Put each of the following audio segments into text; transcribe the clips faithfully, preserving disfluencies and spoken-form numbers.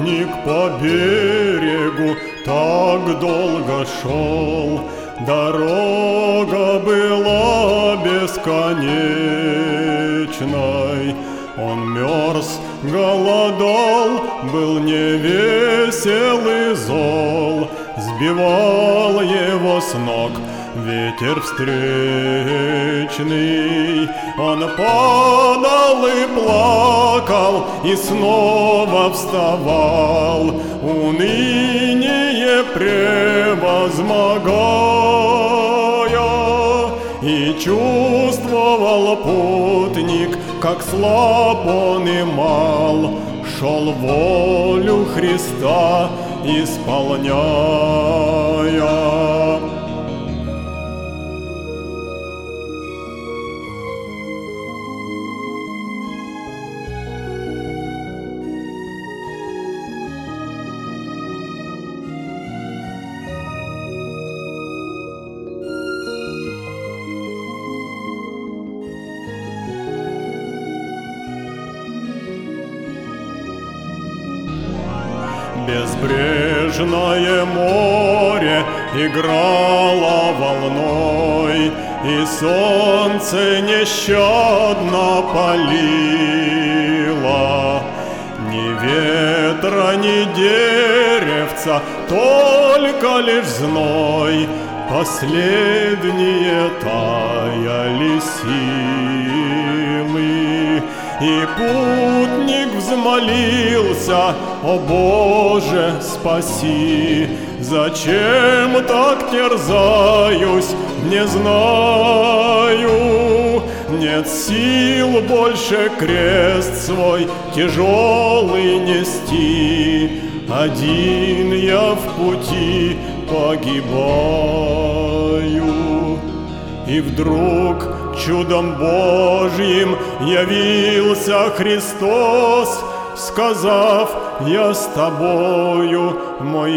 путник по берегу так долго шел, дорога была бесконечной. Он мерз, голодал, был невесел и зол, сбивал его с ног ветер встречный. Он падал и плакал, и снова вставал, уныние превозмогая. И чувствовал путник, как слаб он и мал, шел волю Христа исполняя. Безбрежное море играло волной, и солнце нещадно палило. Ни ветра, ни деревца, только лишь зной, последние таяли силы. И путник взмолился: «О Боже, спаси! Зачем так терзаюсь, не знаю. Нет сил больше крест свой тяжелый нести, один я в пути погибаю». И вдруг чудом Божьим явился Христос, сказав: «Я с тобою, мой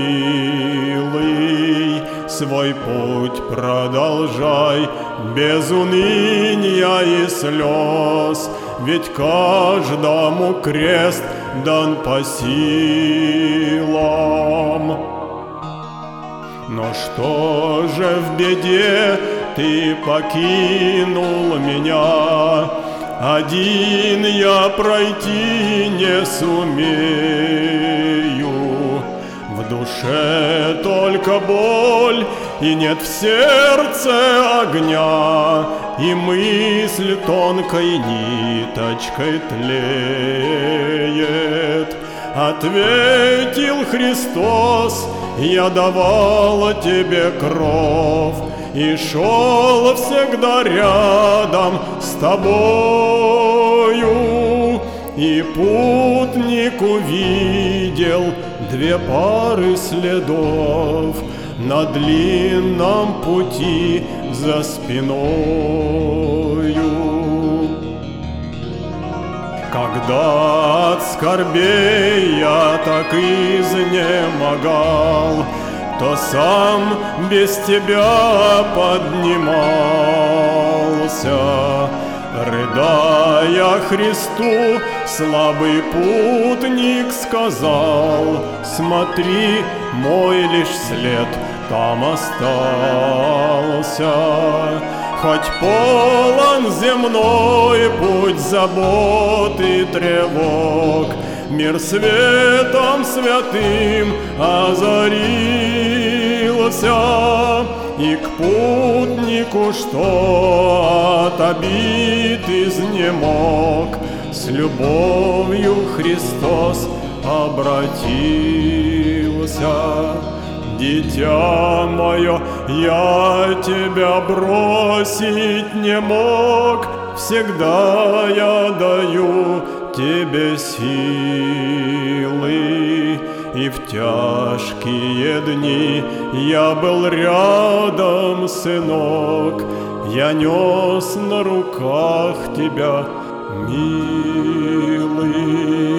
милый, свой путь продолжай без уныния и слез, ведь каждому крест дан по силам». Но что же в беде ты покинул меня? Один я пройти не сумею. В душе только боль, и нет в сердце огня, и мысль тонкой ниточкой тлеет. Ответил Христос: «Я давал тебе кров и шел всегда рядом с тобою». И путник увидел две пары следов на длинном пути за спиною. Когда от скорбей я так изнемогал, то сам без тебя поднимался. Рыдая Христу, слабый путник сказал: «Смотри, мой лишь след там остался. Хоть полон земной путь забот и тревог, мир светом святым озарился, и к путнику, что от обид изнемог, с любовью Христос обратился». Дитя мое, я тебя бросить не мог, всегда я даю тебе силы. И в тяжкие дни я был рядом, сынок, я нес на руках тебя, милый.